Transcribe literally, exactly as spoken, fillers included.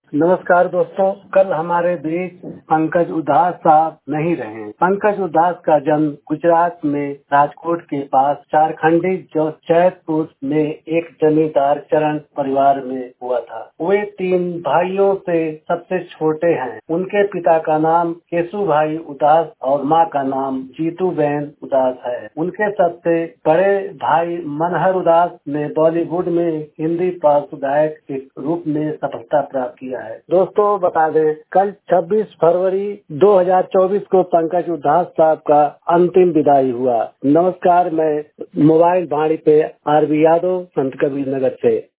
नमस्कार दोस्तों, कल हमारे बीच पंकज उधास साहब नहीं रहे। पंकज उधास का जन्म गुजरात में राजकोट के पास चारखंडी जो चैतपुर में एक जमींदार चरण परिवार में हुआ था। वे तीन भाइयों से सबसे छोटे हैं। उनके पिता का नाम केशु भाई उदास और माँ का नाम जीतू बहन उदास है। उनके सबसे बड़े भाई मनहर उदास ने बॉलीवुड में हिंदी पार्श्व गायक के रूप में सफलता प्राप्त किया है। दोस्तों बता दें, कल छब्बीस फरवरी दो हज़ार चौबीस को पंकज उधास साहब का अंतिम विदाई हुआ। नमस्कार, मैं मोबाइल भाड़ी पे आर बी यादव, संत कबीर नगर से।